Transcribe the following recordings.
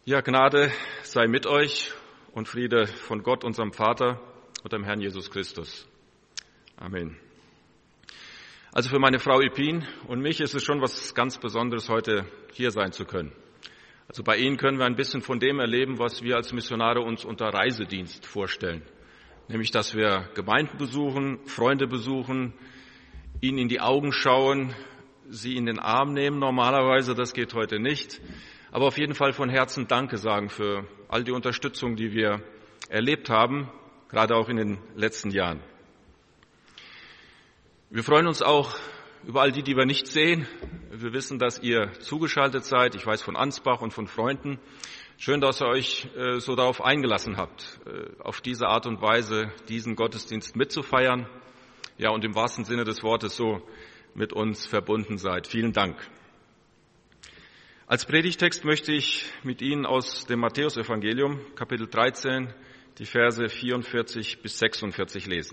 Ja, Gnade sei mit euch und Friede von Gott, unserem Vater und dem Herrn Jesus Christus. Amen. Also für meine Frau Ipin und mich ist es schon was ganz Besonderes, heute hier sein zu können. Also bei Ihnen können wir ein bisschen von dem erleben, was wir als Missionare uns unter Reisedienst vorstellen. Nämlich, dass wir Gemeinden besuchen, Freunde besuchen, ihnen in die Augen schauen, sie in den Arm nehmen normalerweise, das geht heute nicht. Aber auf jeden Fall von Herzen Danke sagen für all die Unterstützung, die wir erlebt haben, gerade auch in den letzten Jahren. Wir freuen uns auch über all die wir nicht sehen. Wir wissen, dass ihr zugeschaltet seid. Ich weiß von Ansbach und von Freunden. Schön, dass ihr euch so darauf eingelassen habt, auf diese Art und Weise diesen Gottesdienst mitzufeiern. Ja, und im wahrsten Sinne des Wortes so mit uns verbunden seid. Vielen Dank. Als Predigtext möchte ich mit Ihnen aus dem Matthäusevangelium, Kapitel 13, die Verse 44 bis 46 lesen.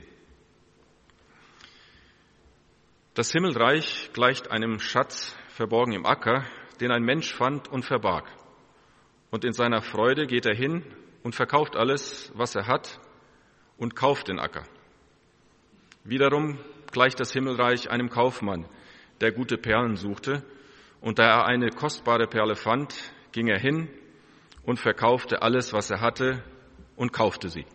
Das Himmelreich gleicht einem Schatz verborgen im Acker, den ein Mensch fand und verbarg. Und in seiner Freude geht er hin und verkauft alles, was er hat, und kauft den Acker. Wiederum gleicht das Himmelreich einem Kaufmann, der gute Perlen suchte, und da er eine kostbare Perle fand, ging er hin und verkaufte alles, was er hatte, und kaufte sie.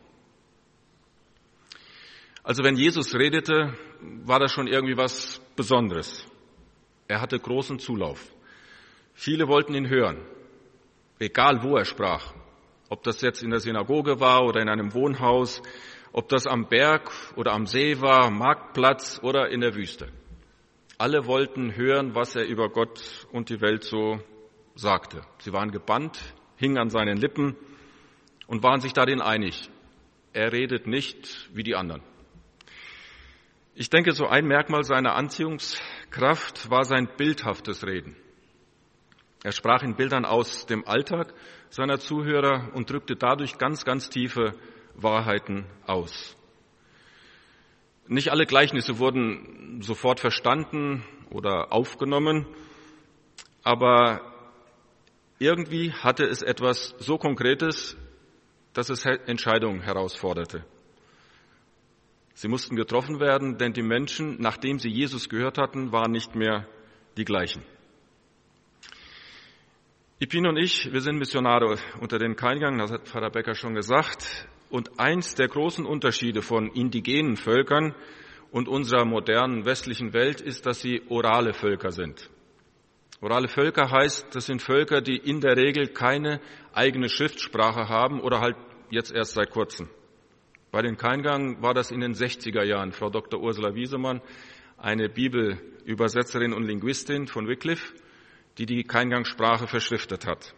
Also wenn Jesus redete, war das schon irgendwie was Besonderes. Er hatte großen Zulauf. Viele wollten ihn hören, egal wo er sprach. Ob das jetzt in der Synagoge war oder in einem Wohnhaus, ob das am Berg oder am See war, am Marktplatz oder in der Wüste. Alle wollten hören, was er über Gott und die Welt so sagte. Sie waren gebannt, hingen an seinen Lippen und waren sich darin einig. Er redet nicht wie die anderen. Ich denke, so ein Merkmal seiner Anziehungskraft war sein bildhaftes Reden. Er sprach in Bildern aus dem Alltag seiner Zuhörer und drückte dadurch ganz, ganz tiefe Wahrheiten aus. Nicht alle Gleichnisse wurden sofort verstanden oder aufgenommen, aber irgendwie hatte es etwas so Konkretes, dass es Entscheidungen herausforderte. Sie mussten getroffen werden, denn die Menschen, nachdem sie Jesus gehört hatten, waren nicht mehr die gleichen. Ipin und ich, wir sind Missionare unter den Kaingang, das hat Pfarrer Becker schon gesagt. Und eins der großen Unterschiede von indigenen Völkern und unserer modernen westlichen Welt ist, dass sie orale Völker sind. Orale Völker heißt, das sind Völker, die in der Regel keine eigene Schriftsprache haben oder halt jetzt erst seit kurzem. Bei den Kaingang war das in den 60er Jahren. Frau Dr. Ursula Wiesemann, eine Bibelübersetzerin und Linguistin von Wycliffe, die Kaingang-Sprache verschriftet hat.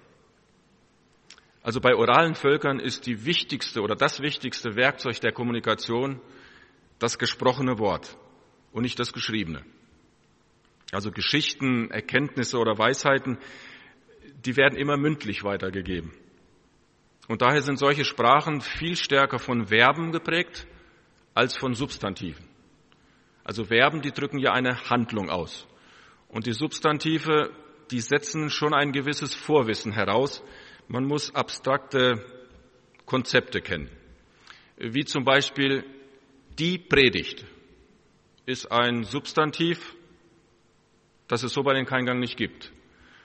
Also bei oralen Völkern ist die wichtigste oder das wichtigste Werkzeug der Kommunikation das gesprochene Wort und nicht das Geschriebene. Also Geschichten, Erkenntnisse oder Weisheiten, die werden immer mündlich weitergegeben. Und daher sind solche Sprachen viel stärker von Verben geprägt als von Substantiven. Also Verben, die drücken ja eine Handlung aus. Und die Substantive, die setzen schon ein gewisses Vorwissen heraus. Man muss abstrakte Konzepte kennen, wie zum Beispiel die Predigt ist ein Substantiv, das es so bei den Kaingang nicht gibt.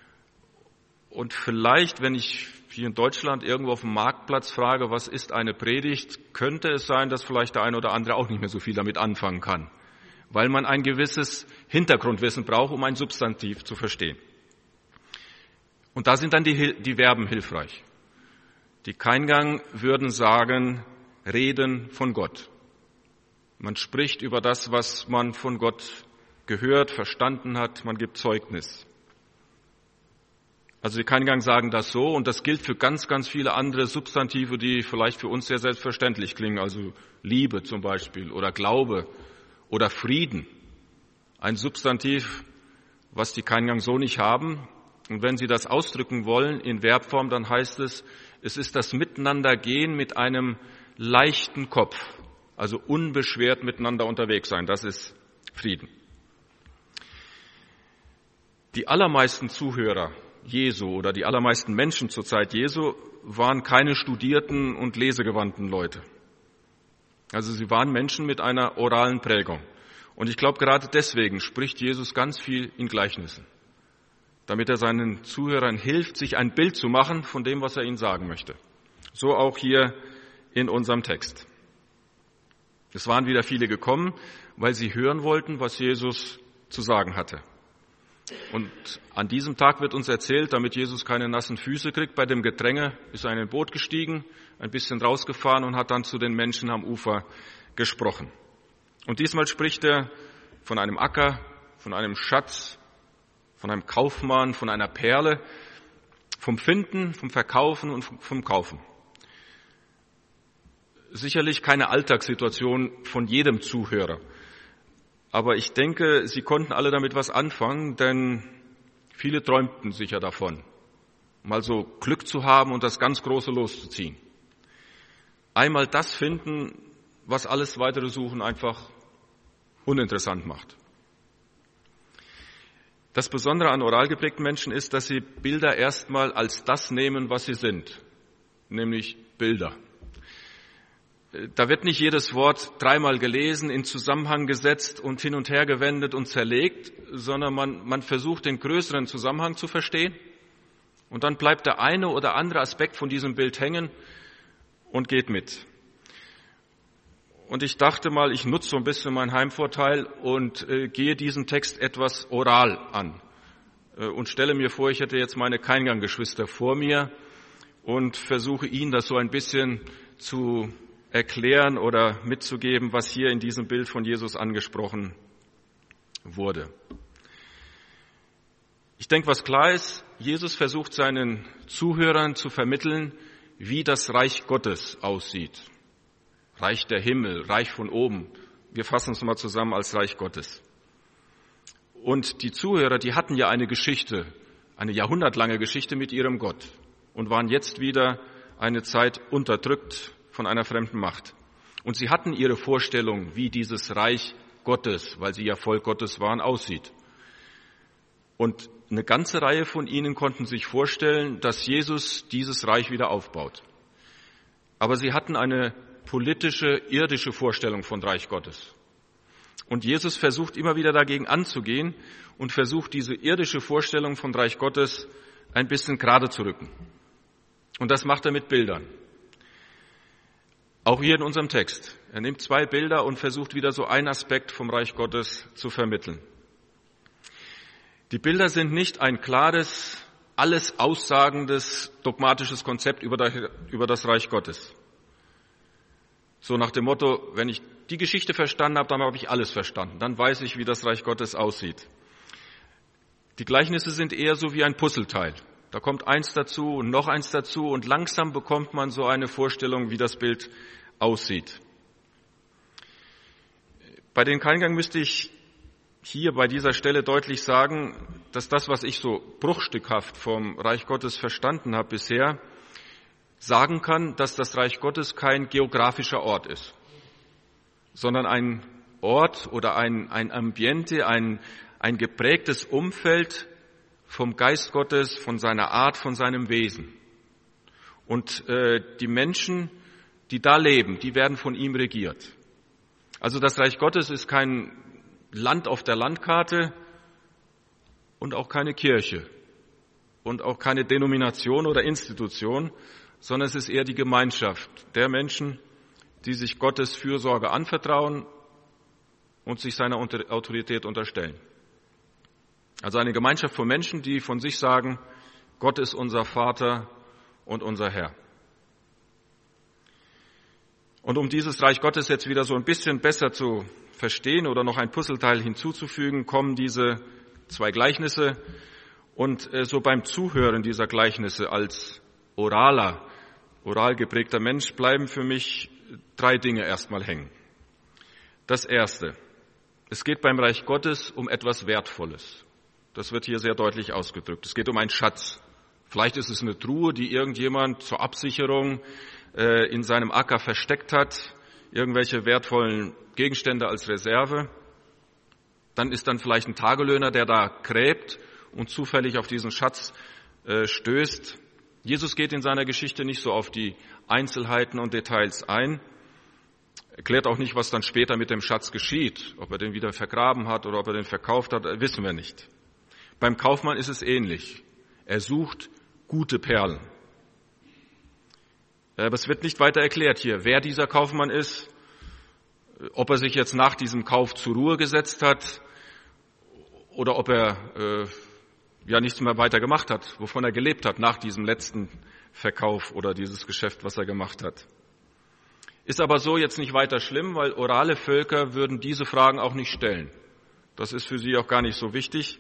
Und vielleicht, wenn ich hier in Deutschland irgendwo auf dem Marktplatz frage, was ist eine Predigt, könnte es sein, dass vielleicht der eine oder andere auch nicht mehr so viel damit anfangen kann, weil man ein gewisses Hintergrundwissen braucht, um ein Substantiv zu verstehen. Und da sind dann die Verben hilfreich. Die Kaingang würden sagen, reden von Gott. Man spricht über das, was man von Gott gehört, verstanden hat, man gibt Zeugnis. Also die Kaingang sagen das so und das gilt für ganz, ganz viele andere Substantive, die vielleicht für uns sehr selbstverständlich klingen, also Liebe zum Beispiel oder Glaube oder Frieden. Ein Substantiv, was die Kaingang so nicht haben. Und wenn Sie das ausdrücken wollen in Verbform, dann heißt es, es ist das Miteinandergehen mit einem leichten Kopf, also unbeschwert miteinander unterwegs sein, das ist Frieden. Die allermeisten Zuhörer Jesu oder die allermeisten Menschen zur Zeit Jesu waren keine studierten und lesegewandten Leute. Also sie waren Menschen mit einer oralen Prägung. Und ich glaube, gerade deswegen spricht Jesus ganz viel in Gleichnissen, damit er seinen Zuhörern hilft, sich ein Bild zu machen von dem, was er ihnen sagen möchte. So auch hier in unserem Text. Es waren wieder viele gekommen, weil sie hören wollten, was Jesus zu sagen hatte. Und an diesem Tag wird uns erzählt, damit Jesus keine nassen Füße kriegt, bei dem Gedränge ist er in ein Boot gestiegen, ein bisschen rausgefahren und hat dann zu den Menschen am Ufer gesprochen. Und diesmal spricht er von einem Acker, von einem Schatz, von einem Kaufmann, von einer Perle, vom Finden, vom Verkaufen und vom Kaufen. Sicherlich keine Alltagssituation von jedem Zuhörer. Aber ich denke, sie konnten alle damit was anfangen, denn viele träumten sicher davon, mal so Glück zu haben und das ganz Große loszuziehen. Einmal das finden, was alles weitere Suchen einfach uninteressant macht. Das Besondere an oral geprägten Menschen ist, dass sie Bilder erstmal als das nehmen, was sie sind, nämlich Bilder. Da wird nicht jedes Wort dreimal gelesen, in Zusammenhang gesetzt und hin und her gewendet und zerlegt, sondern man versucht, den größeren Zusammenhang zu verstehen. Und dann bleibt der eine oder andere Aspekt von diesem Bild hängen und geht mit. Und ich dachte mal, ich nutze so ein bisschen meinen Heimvorteil und gehe diesen Text etwas oral an. Und stelle mir vor, ich hätte jetzt meine Keingang-Geschwister vor mir und versuche ihnen das so ein bisschen zu erklären oder mitzugeben, was hier in diesem Bild von Jesus angesprochen wurde. Ich denke, was klar ist, Jesus versucht seinen Zuhörern zu vermitteln, wie das Reich Gottes aussieht. Reich der Himmel, Reich von oben. Wir fassen es mal zusammen als Reich Gottes. Und die Zuhörer, die hatten ja eine Geschichte, eine jahrhundertlange Geschichte mit ihrem Gott und waren jetzt wieder eine Zeit unterdrückt von einer fremden Macht. Und sie hatten ihre Vorstellung, wie dieses Reich Gottes, weil sie ja Volk Gottes waren, aussieht. Und eine ganze Reihe von ihnen konnten sich vorstellen, dass Jesus dieses Reich wieder aufbaut. Aber sie hatten eine politische, irdische Vorstellung von Reich Gottes. Und Jesus versucht immer wieder dagegen anzugehen und versucht, diese irdische Vorstellung von Reich Gottes ein bisschen gerade zu rücken. Und das macht er mit Bildern. Auch hier in unserem Text. Er nimmt 2 Bilder und versucht wieder so einen Aspekt vom Reich Gottes zu vermitteln. Die Bilder sind nicht ein klares, alles aussagendes, dogmatisches Konzept über das Reich Gottes. So nach dem Motto, wenn ich die Geschichte verstanden habe, dann habe ich alles verstanden. Dann weiß ich, wie das Reich Gottes aussieht. Die Gleichnisse sind eher so wie ein Puzzleteil. Da kommt eins dazu und noch eins dazu und langsam bekommt man so eine Vorstellung, wie das Bild aussieht. Bei den Keingang müsste ich hier bei dieser Stelle deutlich sagen, dass das, was ich so bruchstückhaft vom Reich Gottes verstanden habe bisher, sagen kann, dass das Reich Gottes kein geografischer Ort ist, sondern ein Ort oder ein Ambiente, ein geprägtes Umfeld vom Geist Gottes, von seiner Art, von seinem Wesen. Und die Menschen, die da leben, die werden von ihm regiert. Also das Reich Gottes ist kein Land auf der Landkarte und auch keine Kirche und auch keine Denomination oder Institution, sondern es ist eher die Gemeinschaft der Menschen, die sich Gottes Fürsorge anvertrauen und sich seiner Autorität unterstellen. Also eine Gemeinschaft von Menschen, die von sich sagen, Gott ist unser Vater und unser Herr. Und um dieses Reich Gottes jetzt wieder so ein bisschen besser zu verstehen oder noch ein Puzzleteil hinzuzufügen, kommen diese 2 Gleichnisse. Und so beim Zuhören dieser Gleichnisse als oral geprägter Mensch bleiben für mich 3 Dinge erstmal hängen. Das erste, es geht beim Reich Gottes um etwas Wertvolles. Das wird hier sehr deutlich ausgedrückt. Es geht um einen Schatz. Vielleicht ist es eine Truhe, die irgendjemand zur Absicherung in seinem Acker versteckt hat, irgendwelche wertvollen Gegenstände als Reserve. Dann ist dann vielleicht ein Tagelöhner, der da gräbt und zufällig auf diesen Schatz stößt. Jesus geht in seiner Geschichte nicht so auf die Einzelheiten und Details ein, erklärt auch nicht, was dann später mit dem Schatz geschieht. Ob er den wieder vergraben hat oder ob er den verkauft hat, wissen wir nicht. Beim Kaufmann ist es ähnlich. Er sucht gute Perlen. Aber es wird nicht weiter erklärt hier, wer dieser Kaufmann ist, ob er sich jetzt nach diesem Kauf zur Ruhe gesetzt hat oder ob er nichts mehr weiter gemacht hat, wovon er gelebt hat nach diesem letzten Verkauf oder dieses Geschäft, was er gemacht hat. Ist aber so jetzt nicht weiter schlimm, weil orale Völker würden diese Fragen auch nicht stellen. Das ist für sie auch gar nicht so wichtig.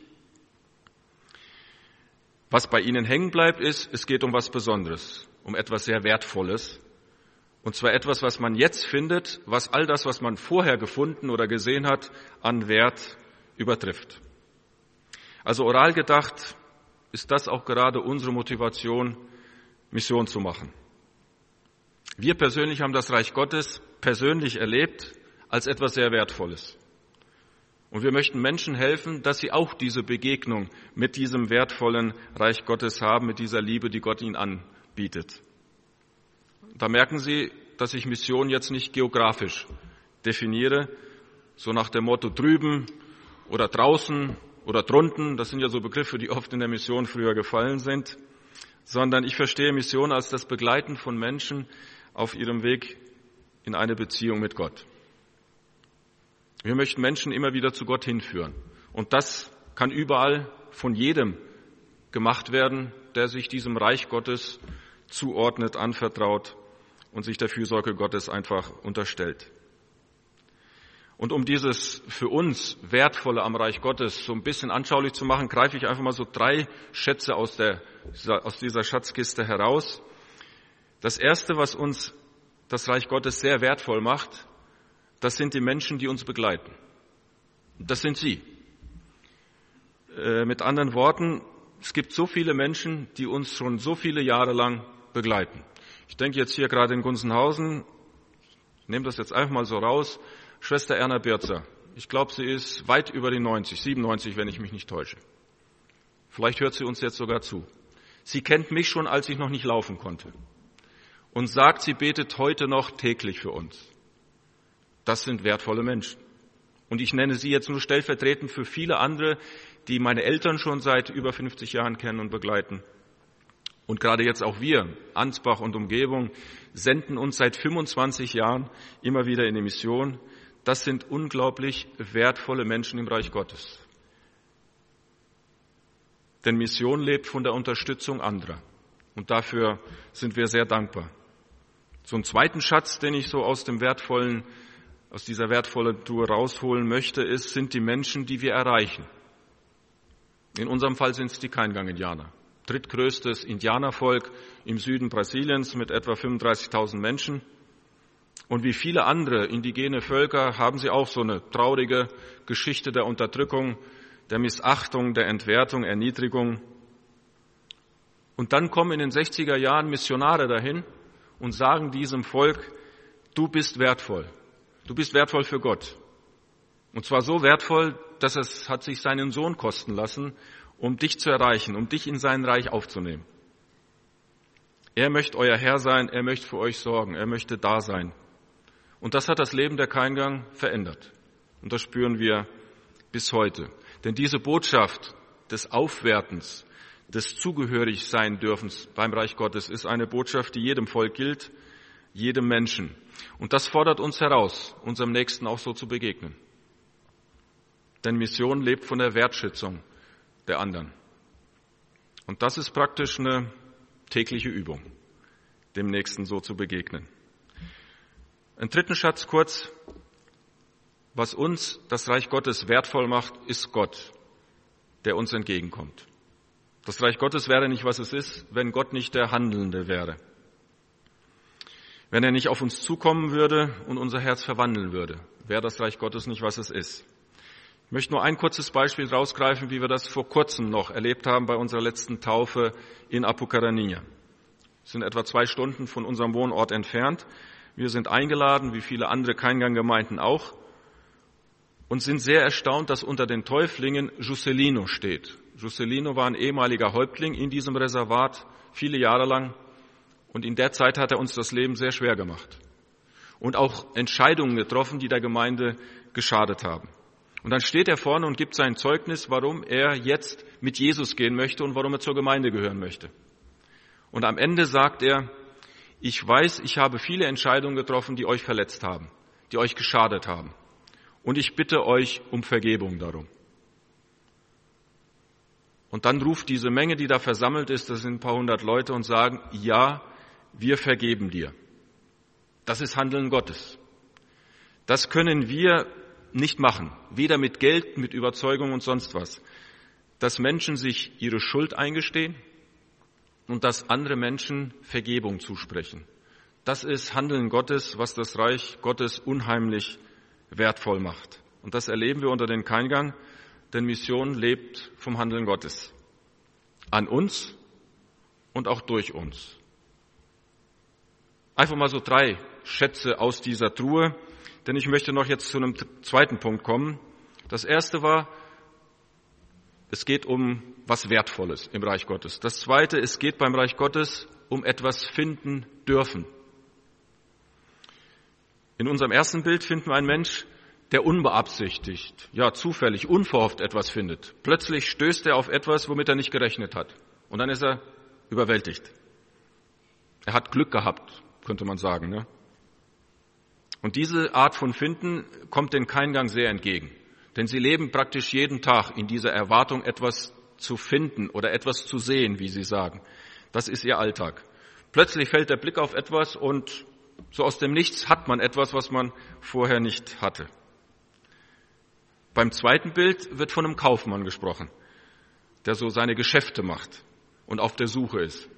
Was bei ihnen hängen bleibt, ist, es geht um was Besonderes, um etwas sehr Wertvolles. Und zwar etwas, was man jetzt findet, was all das, was man vorher gefunden oder gesehen hat, an Wert übertrifft. Also oral gedacht ist das auch gerade unsere Motivation, Mission zu machen. Wir persönlich haben das Reich Gottes persönlich erlebt als etwas sehr Wertvolles. Und wir möchten Menschen helfen, dass sie auch diese Begegnung mit diesem wertvollen Reich Gottes haben, mit dieser Liebe, die Gott ihnen anbietet. Da merken Sie, dass ich Mission jetzt nicht geografisch definiere, so nach dem Motto drüben oder draußen oder drunten, das sind ja so Begriffe, die oft in der Mission früher gefallen sind, sondern ich verstehe Mission als das Begleiten von Menschen auf ihrem Weg in eine Beziehung mit Gott. Wir möchten Menschen immer wieder zu Gott hinführen. Und das kann überall von jedem gemacht werden, der sich diesem Reich Gottes zuordnet, anvertraut und sich der Fürsorge Gottes einfach unterstellt. Und um dieses für uns Wertvolle am Reich Gottes so ein bisschen anschaulich zu machen, greife ich einfach mal so 3 Schätze aus dieser Schatzkiste heraus. Das Erste, was uns das Reich Gottes sehr wertvoll macht, das sind die Menschen, die uns begleiten. Das sind Sie. Mit anderen Worten, es gibt so viele Menschen, die uns schon so viele Jahre lang begleiten. Ich denke jetzt hier gerade in Gunzenhausen, ich nehme das jetzt einfach mal so raus, Schwester Erna Birzer. Ich glaube, sie ist weit über die 90, 97, wenn ich mich nicht täusche. Vielleicht hört sie uns jetzt sogar zu. Sie kennt mich schon, als ich noch nicht laufen konnte. Und sagt, sie betet heute noch täglich für uns. Das sind wertvolle Menschen. Und ich nenne sie jetzt nur stellvertretend für viele andere, die meine Eltern schon seit über 50 Jahren kennen und begleiten. Und gerade jetzt auch wir, Ansbach und Umgebung, senden uns seit 25 Jahren immer wieder in die Mission. Das sind unglaublich wertvolle Menschen im Reich Gottes. Denn Mission lebt von der Unterstützung anderer. Und dafür sind wir sehr dankbar. So einen zweiten Schatz, den ich so aus dieser wertvollen Tour rausholen möchte, sind die Menschen, die wir erreichen. In unserem Fall sind es die Kaingang-Indianer. Drittgrößtes Indianervolk im Süden Brasiliens mit etwa 35.000 Menschen. Und wie viele andere indigene Völker haben sie auch so eine traurige Geschichte der Unterdrückung, der Missachtung, der Entwertung, Erniedrigung. Und dann kommen in den 60er Jahren Missionare dahin und sagen diesem Volk, du bist wertvoll. Du bist wertvoll für Gott. Und zwar so wertvoll, dass es hat sich seinen Sohn kosten lassen, um dich zu erreichen, um dich in sein Reich aufzunehmen. Er möchte euer Herr sein, er möchte für euch sorgen, er möchte da sein. Und das hat das Leben der Kaingang verändert. Und das spüren wir bis heute. Denn diese Botschaft des Aufwertens, des Zugehörigsein-Dürfens beim Reich Gottes ist eine Botschaft, die jedem Volk gilt, jedem Menschen. Und das fordert uns heraus, unserem Nächsten auch so zu begegnen. Denn Mission lebt von der Wertschätzung der anderen. Und das ist praktisch eine tägliche Übung, dem Nächsten so zu begegnen. Einen dritten Schatz kurz. Was uns das Reich Gottes wertvoll macht, ist Gott, der uns entgegenkommt. Das Reich Gottes wäre nicht, was es ist, wenn Gott nicht der Handelnde wäre. Wenn er nicht auf uns zukommen würde und unser Herz verwandeln würde, wäre das Reich Gottes nicht, was es ist. Ich möchte nur ein kurzes Beispiel rausgreifen, wie wir das vor kurzem noch erlebt haben bei unserer letzten Taufe in Apucarania. Wir sind etwa 2 Stunden von unserem Wohnort entfernt. Wir sind eingeladen, wie viele andere Kaingang-Gemeinden auch, und sind sehr erstaunt, dass unter den Täuflingen Juscelino steht. Juscelino war ein ehemaliger Häuptling in diesem Reservat, viele Jahre lang. Und in der Zeit hat er uns das Leben sehr schwer gemacht. Und auch Entscheidungen getroffen, die der Gemeinde geschadet haben. Und dann steht er vorne und gibt sein Zeugnis, warum er jetzt mit Jesus gehen möchte und warum er zur Gemeinde gehören möchte. Und am Ende sagt er, ich weiß, ich habe viele Entscheidungen getroffen, die euch verletzt haben, die euch geschadet haben. Und ich bitte euch um Vergebung darum. Und dann ruft diese Menge, die da versammelt ist, das sind ein paar hundert Leute, und sagen, ja, wir vergeben dir. Das ist Handeln Gottes. Das können wir nicht machen, weder mit Geld, mit Überzeugung und sonst was. Dass Menschen sich ihre Schuld eingestehen und dass andere Menschen Vergebung zusprechen. Das ist Handeln Gottes, was das Reich Gottes unheimlich wertvoll macht. Und das erleben wir unter den Kaingang, denn Mission lebt vom Handeln Gottes. An uns und auch durch uns. Einfach mal so 3 Schätze aus dieser Truhe, denn ich möchte noch jetzt zu einem zweiten Punkt kommen. Das erste war, es geht um was Wertvolles im Reich Gottes. Das zweite, es geht beim Reich Gottes um etwas finden dürfen. In unserem ersten Bild finden wir einen Mensch, der unbeabsichtigt, ja zufällig, unverhofft etwas findet. Plötzlich stößt er auf etwas, womit er nicht gerechnet hat. Und dann ist er überwältigt. Er hat Glück gehabt, könnte man sagen, ne? Und diese Art von Finden kommt den Kaingang sehr entgegen. Denn sie leben praktisch jeden Tag in dieser Erwartung, etwas zu finden oder etwas zu sehen, wie sie sagen. Das ist ihr Alltag. Plötzlich fällt der Blick auf etwas und so aus dem Nichts hat man etwas, was man vorher nicht hatte. Beim zweiten Bild wird von einem Kaufmann gesprochen, der so seine Geschäfte macht und auf der Suche ist.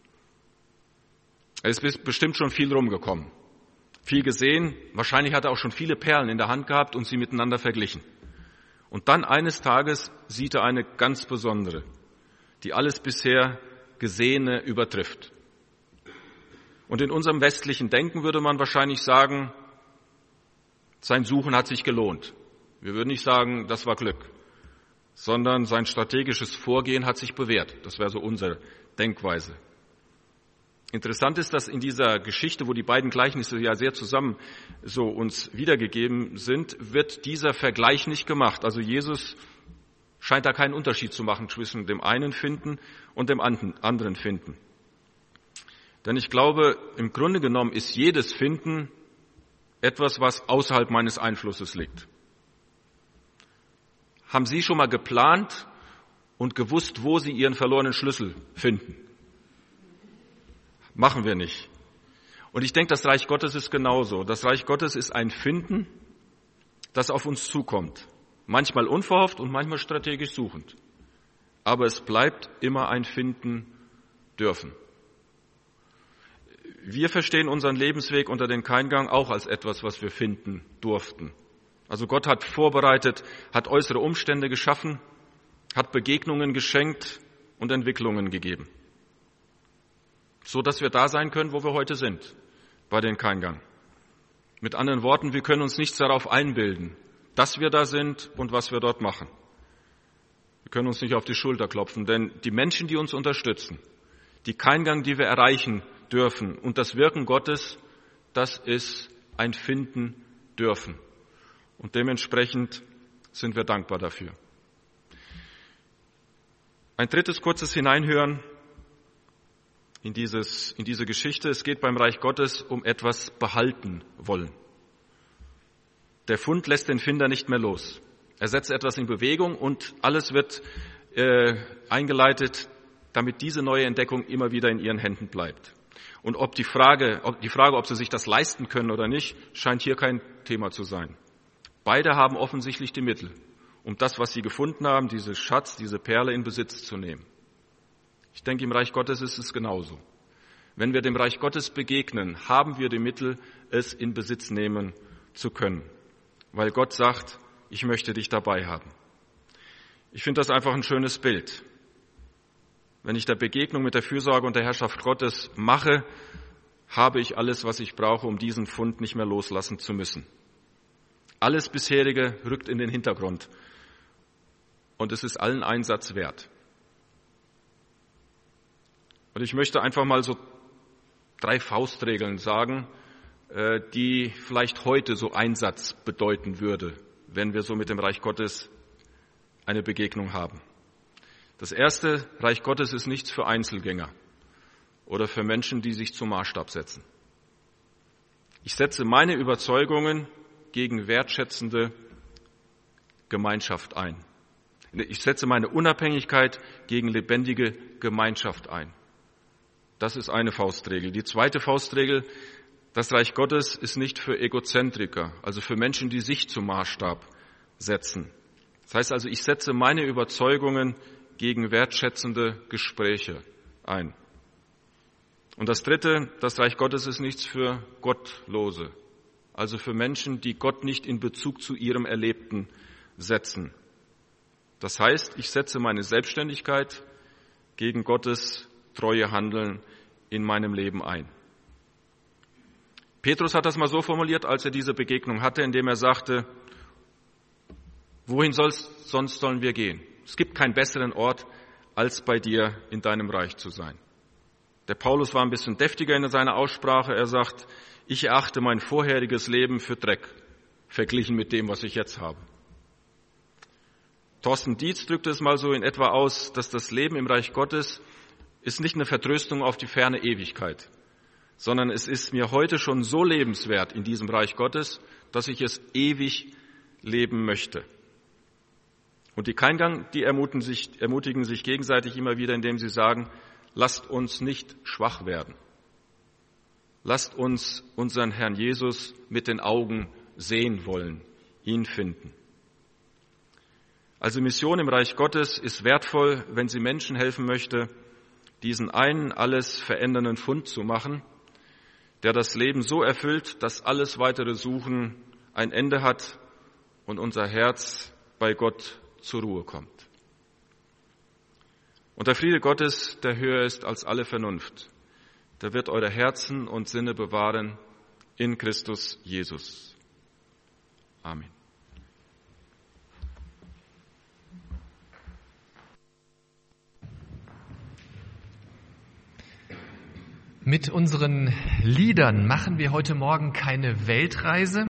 Er ist bestimmt schon viel rumgekommen, viel gesehen, wahrscheinlich hat er auch schon viele Perlen in der Hand gehabt und sie miteinander verglichen. Und dann eines Tages sieht er eine ganz besondere, die alles bisher Gesehene übertrifft. Und in unserem westlichen Denken würde man wahrscheinlich sagen, sein Suchen hat sich gelohnt. Wir würden nicht sagen, das war Glück, sondern sein strategisches Vorgehen hat sich bewährt. Das wäre so unsere Denkweise. Interessant ist, dass in dieser Geschichte, wo die beiden Gleichnisse ja sehr zusammen so uns wiedergegeben sind, wird dieser Vergleich nicht gemacht. Also Jesus scheint da keinen Unterschied zu machen zwischen dem einen Finden und dem anderen Finden. Denn ich glaube, im Grunde genommen ist jedes Finden etwas, was außerhalb meines Einflusses liegt. Haben Sie schon mal geplant und gewusst, wo Sie Ihren verlorenen Schlüssel finden? Machen wir nicht. Und ich denke, das Reich Gottes ist genauso. Das Reich Gottes ist ein Finden, das auf uns zukommt. Manchmal unverhofft und manchmal strategisch suchend. Aber es bleibt immer ein Finden dürfen. Wir verstehen unseren Lebensweg unter den Kaingang auch als etwas, was wir finden durften. Also Gott hat vorbereitet, hat äußere Umstände geschaffen, hat Begegnungen geschenkt und Entwicklungen gegeben. So dass wir da sein können, wo wir heute sind, bei den Kaingang. Mit anderen Worten, wir können uns nichts darauf einbilden, dass wir da sind und was wir dort machen. Wir können uns nicht auf die Schulter klopfen, denn die Menschen, die uns unterstützen, die Kaingang, die wir erreichen dürfen und das Wirken Gottes, das ist ein Finden dürfen. Und dementsprechend sind wir dankbar dafür. Ein drittes kurzes Hineinhören in diese Geschichte. Es geht beim Reich Gottes um etwas behalten wollen. Der Fund lässt den Finder nicht mehr los. Er setzt etwas in Bewegung und alles wird eingeleitet, damit diese neue Entdeckung immer wieder in ihren Händen bleibt. Und die Frage, ob sie sich das leisten können oder nicht, scheint hier kein Thema zu sein. Beide haben offensichtlich die Mittel, um das, was sie gefunden haben, diese Schatz, diese Perle in Besitz zu nehmen. Ich denke, im Reich Gottes ist es genauso. Wenn wir dem Reich Gottes begegnen, haben wir die Mittel, es in Besitz nehmen zu können. Weil Gott sagt, ich möchte dich dabei haben. Ich finde das einfach ein schönes Bild. Wenn ich der Begegnung mit der Fürsorge und der Herrschaft Gottes mache, habe ich alles, was ich brauche, um diesen Fund nicht mehr loslassen zu müssen. Alles bisherige rückt in den Hintergrund. Und es ist allen Einsatz wert. Und ich möchte einfach mal so 3 Faustregeln sagen, die vielleicht heute so Einsatz bedeuten würde, wenn wir so mit dem Reich Gottes eine Begegnung haben. Das erste, Reich Gottes ist nichts für Einzelgänger oder für Menschen, die sich zum Maßstab setzen. Ich setze meine Überzeugungen gegen wertschätzende Gemeinschaft ein. Ich setze meine Unabhängigkeit gegen lebendige Gemeinschaft ein. Das ist eine Faustregel. Die zweite Faustregel, das Reich Gottes ist nicht für Egozentriker, also für Menschen, die sich zum Maßstab setzen. Das heißt also, ich setze meine Überzeugungen gegen wertschätzende Gespräche ein. Und das dritte, das Reich Gottes ist nichts für Gottlose, also für Menschen, die Gott nicht in Bezug zu ihrem Erlebten setzen. Das heißt, ich setze meine Selbstständigkeit gegen Gottes treue Handeln in meinem Leben ein. Petrus hat das mal so formuliert, als er diese Begegnung hatte, indem er sagte, wohin sonst sollen wir gehen? Es gibt keinen besseren Ort, als bei dir in deinem Reich zu sein. Der Paulus war ein bisschen deftiger in seiner Aussprache. Er sagt, ich erachte mein vorheriges Leben für Dreck, verglichen mit dem, was ich jetzt habe. Thorsten Dietz drückte es mal so in etwa aus, dass das Leben im Reich Gottes ist nicht eine Vertröstung auf die ferne Ewigkeit, sondern es ist mir heute schon so lebenswert in diesem Reich Gottes, dass ich es ewig leben möchte. Und die Keingang, die ermutigen sich gegenseitig immer wieder, indem sie sagen, lasst uns nicht schwach werden. Lasst uns unseren Herrn Jesus mit den Augen sehen wollen, ihn finden. Also Mission im Reich Gottes ist wertvoll, wenn sie Menschen helfen möchte, diesen einen alles verändernden Fund zu machen, der das Leben so erfüllt, dass alles weitere Suchen ein Ende hat und unser Herz bei Gott zur Ruhe kommt. Und der Friede Gottes, der höher ist als alle Vernunft, der wird eure Herzen und Sinne bewahren in Christus Jesus. Amen. Mit unseren Liedern machen wir heute Morgen keine Weltreise,